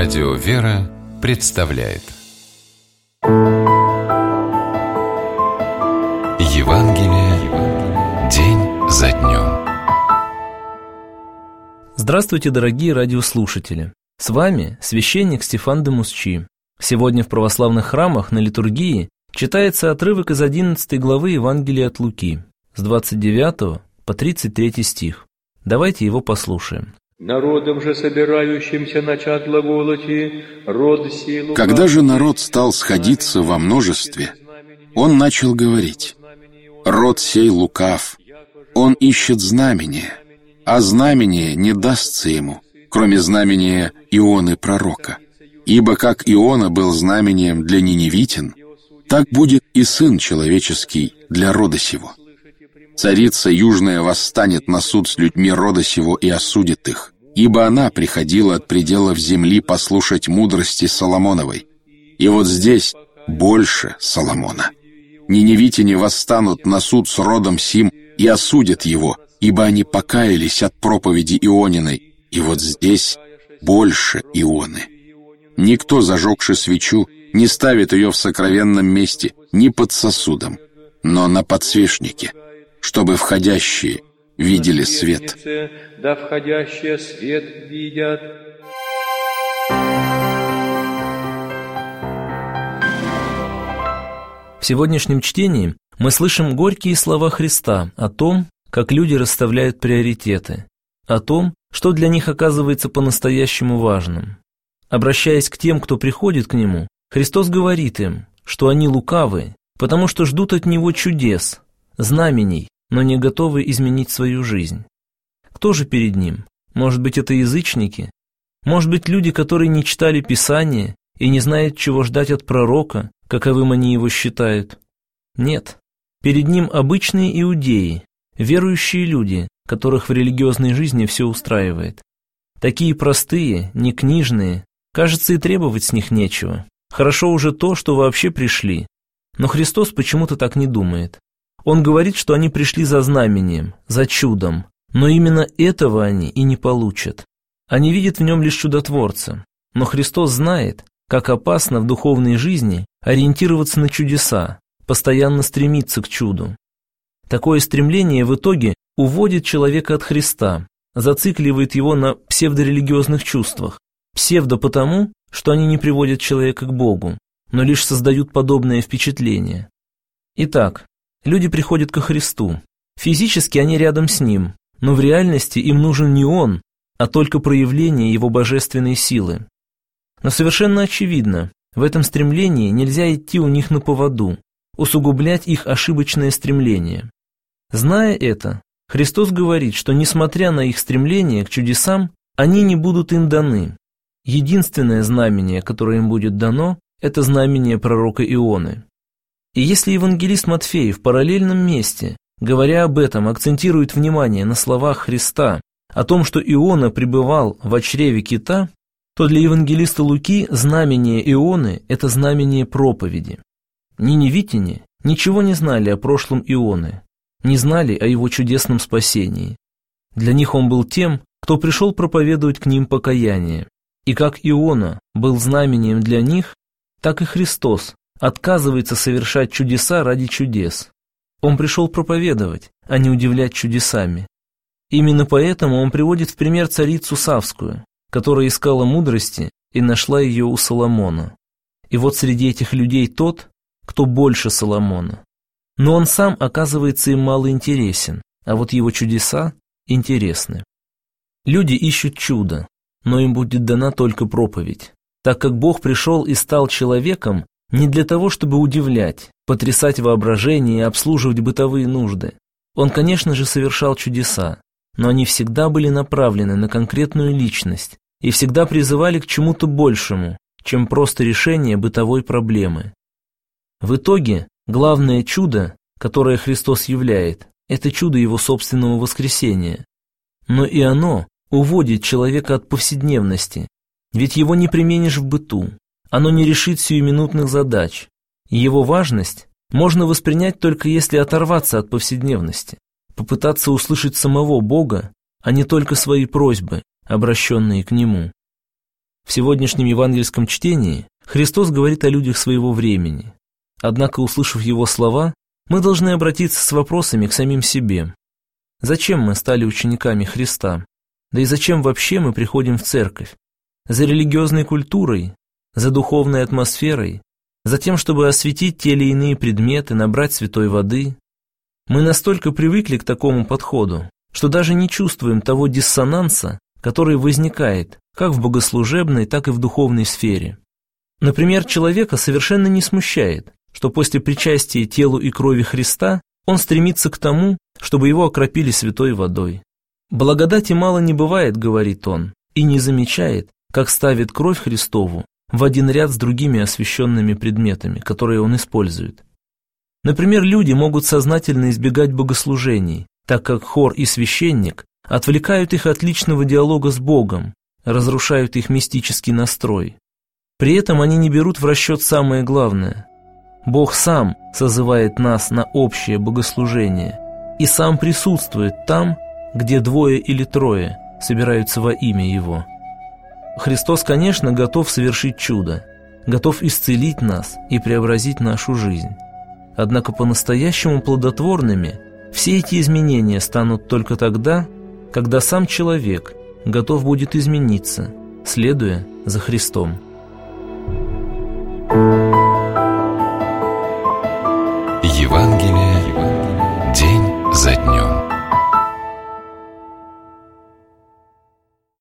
Радио «Вера» представляет Евангелие день за днем. Здравствуйте, дорогие радиослушатели! С вами священник Стефан де Мусчи. Сегодня в православных храмах на литургии читается отрывок из 11 главы Евангелия от Луки, с 29 по 33 стих. Давайте его послушаем. Народом же собирающимся начать глаголоти, род сей. Когда же народ стал сходиться во множестве, он начал говорить: «Род сей лукав, он ищет знамения, а знамение не дастся ему, кроме знамения Ионы пророка. Ибо как Иона был знамением для ниневитян, так будет и Сын Человеческий для рода сего. Царица Южная восстанет на суд с людьми рода сего и осудит их, ибо она приходила от пределов земли послушать мудрости Соломоновой. И вот здесь больше Соломона. Ниневитяне восстанут на суд с родом сим и осудят его, ибо они покаялись от проповеди Иониной, и вот здесь больше Ионы. Никто, зажегши свечу, не ставит ее в сокровенном месте, ни под сосудом, но на подсвечнике, чтобы входящие видели свет». Да входящие свет видят. В сегодняшнем чтении мы слышим горькие слова Христа о том, как люди расставляют приоритеты, о том, что для них оказывается по-настоящему важным. Обращаясь к тем, кто приходит к Нему, Христос говорит им, что они лукавы, потому что ждут от Него чудес, знамений, но не готовы изменить свою жизнь. Кто же перед Ним? Может быть, это язычники? Может быть, люди, которые не читали Писания и не знают, чего ждать от пророка, каковым они его считают? Нет. Перед Ним обычные иудеи, верующие люди, которых в религиозной жизни все устраивает. Такие простые, некнижные, кажется, и требовать с них нечего. Хорошо уже то, что вообще пришли. Но Христос почему-то так не думает. Он говорит, что они пришли за знамением, за чудом, но именно этого они и не получат. Они видят в Нем лишь чудотворца, но Христос знает, как опасно в духовной жизни ориентироваться на чудеса, постоянно стремиться к чуду. Такое стремление в итоге уводит человека от Христа, зацикливает его на псевдорелигиозных чувствах. Псевдо потому, что они не приводят человека к Богу, но лишь создают подобное впечатление. Итак, люди приходят ко Христу. Физически они рядом с Ним, но в реальности им нужен не Он, а только проявление Его божественной силы. Но совершенно очевидно, в этом стремлении нельзя идти у них на поводу, усугублять их ошибочное стремление. Зная это, Христос говорит, что несмотря на их стремление к чудесам, они не будут им даны. Единственное знамение, которое им будет дано, это знамение пророка Ионы. И если евангелист Матфей в параллельном месте, говоря об этом, акцентирует внимание на словах Христа о том, что Иона пребывал в чреве кита, то для евангелиста Луки знамение Ионы – это знамение проповеди. Ниневитяне ничего не знали о прошлом Ионы, не знали о его чудесном спасении. Для них он был тем, кто пришел проповедовать к ним покаяние. И как Иона был знамением для них, так и Христос отказывается совершать чудеса ради чудес. Он пришел проповедовать, а не удивлять чудесами. Именно поэтому он приводит в пример царицу Савскую, которая искала мудрости и нашла ее у Соломона. И вот среди этих людей тот, кто больше Соломона. Но он сам оказывается им мало интересен, а вот его чудеса интересны. Люди ищут чудо, но им будет дана только проповедь, так как Бог пришел и стал человеком не для того, чтобы удивлять, потрясать воображение и обслуживать бытовые нужды. Он, конечно же, совершал чудеса, но они всегда были направлены на конкретную личность и всегда призывали к чему-то большему, чем просто решение бытовой проблемы. В итоге, главное чудо, которое Христос являет, это чудо Его собственного воскресения. Но и оно уводит человека от повседневности, ведь его не применишь в быту, оно не решит сиюминутных задач, и его важность можно воспринять только если оторваться от повседневности, попытаться услышать самого Бога, а не только свои просьбы, обращенные к Нему. В сегодняшнем евангельском чтении Христос говорит о людях своего времени. Однако, услышав Его слова, мы должны обратиться с вопросами к самим себе. Зачем мы стали учениками Христа? Да и зачем вообще мы приходим в церковь? За религиозной культурой? За духовной атмосферой? За тем, чтобы осветить те или иные предметы, набрать святой воды? Мы настолько привыкли к такому подходу, что даже не чувствуем того диссонанса, который возникает как в богослужебной, так и в духовной сфере. Например, человека совершенно не смущает, что после причастия телу и крови Христа он стремится к тому, чтобы его окропили святой водой. «Благодати мало не бывает, — говорит он, — и не замечает, как ставит кровь Христову в один ряд с другими освященными предметами, которые он использует». Например, люди могут сознательно избегать богослужений, так как хор и священник отвлекают их от личного диалога с Богом, разрушают их мистический настрой. При этом они не берут в расчет самое главное. Бог сам созывает нас на общее богослужение и сам присутствует там, где 2 или 3 собираются во имя Его. Христос, конечно, готов совершить чудо, готов исцелить нас и преобразить нашу жизнь. Однако по-настоящему плодотворными все эти изменения станут только тогда, когда сам человек готов будет измениться, следуя за Христом. Евангелие день за днем.